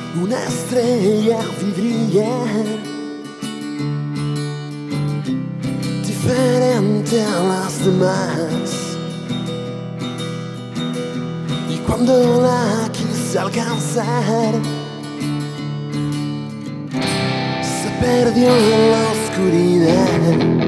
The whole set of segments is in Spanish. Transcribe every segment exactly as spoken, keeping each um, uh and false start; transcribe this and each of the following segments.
una estrella vi brillar, diferente a las demás. Y cuando la quise alcanzar, se perdió en la oscuridad.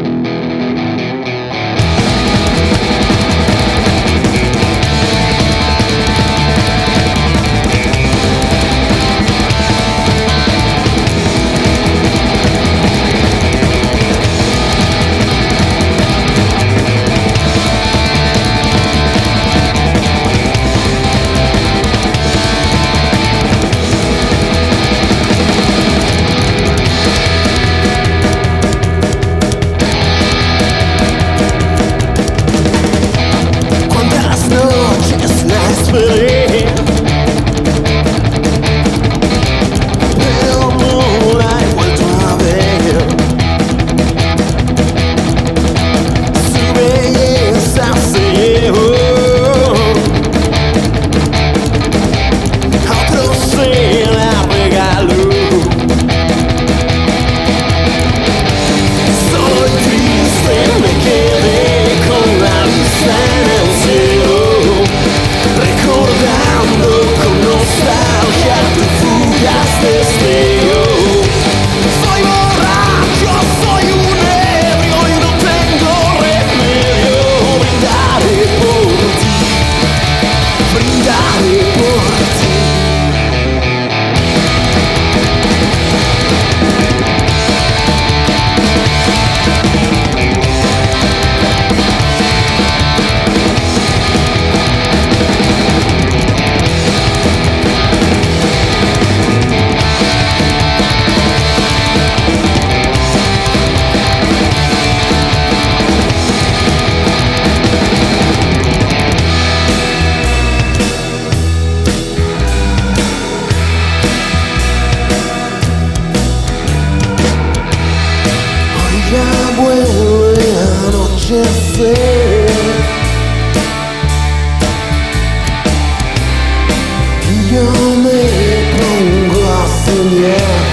Yo me pongo a soñar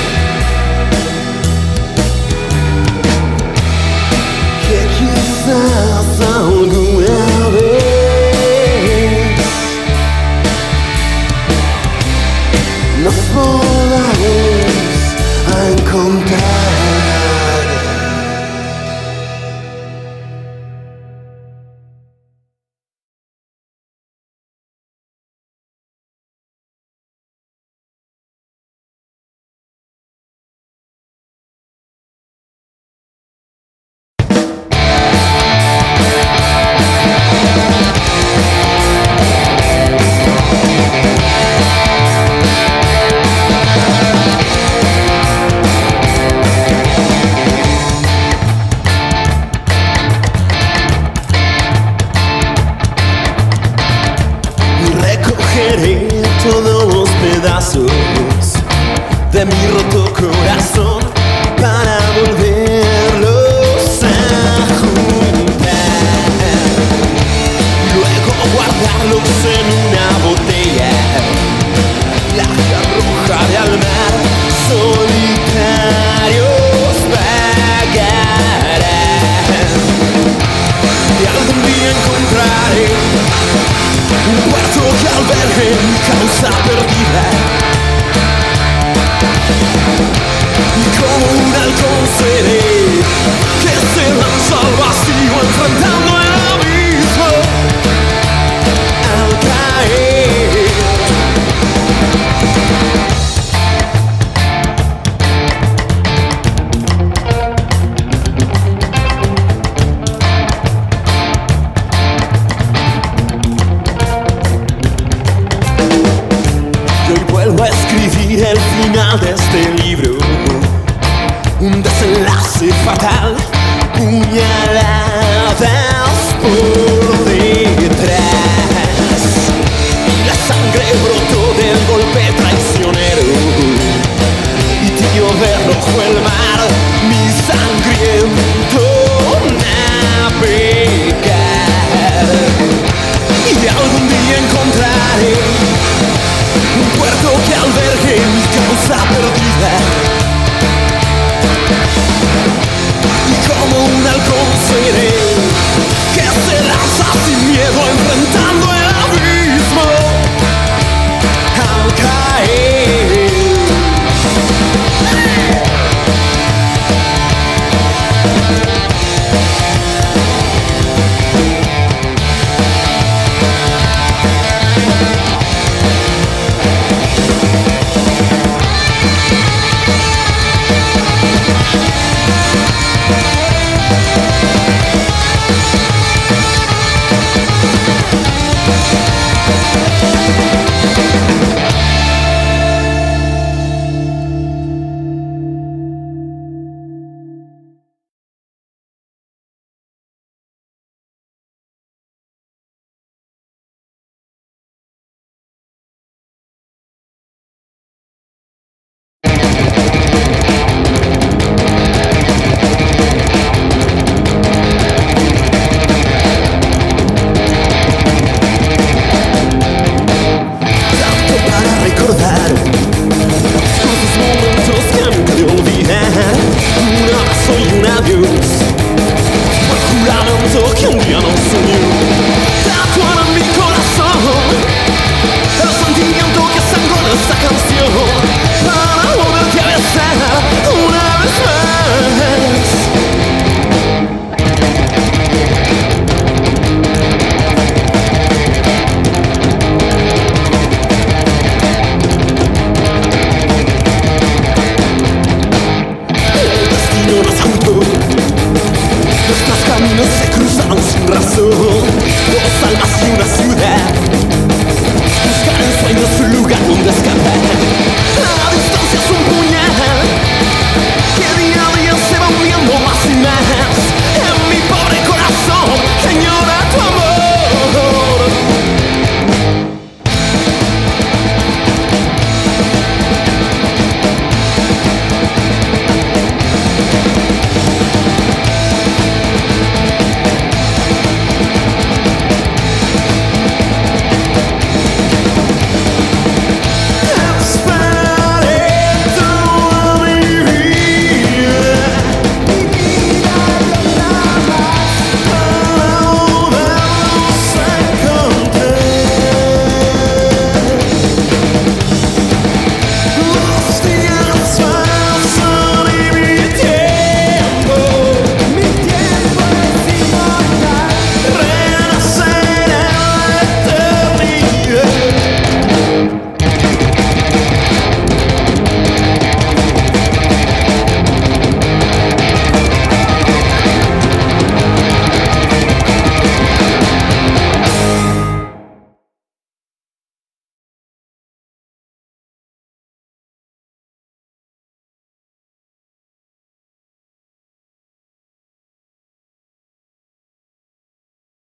que quizás alguna vez nos podamos encontrar. Todos los pedazos de mi roto corazón para volverlos a juntar y luego guardarlos en una botella, la roja de al mar, solitarios vagarán y algún día encontraré un puerto que albergue mi causa perdida, y como un halcón seré que se lanza al vacío enfrentando el abismo al caer. Vuelvo a escribir el final de este libro, un desenlace fatal, puñal.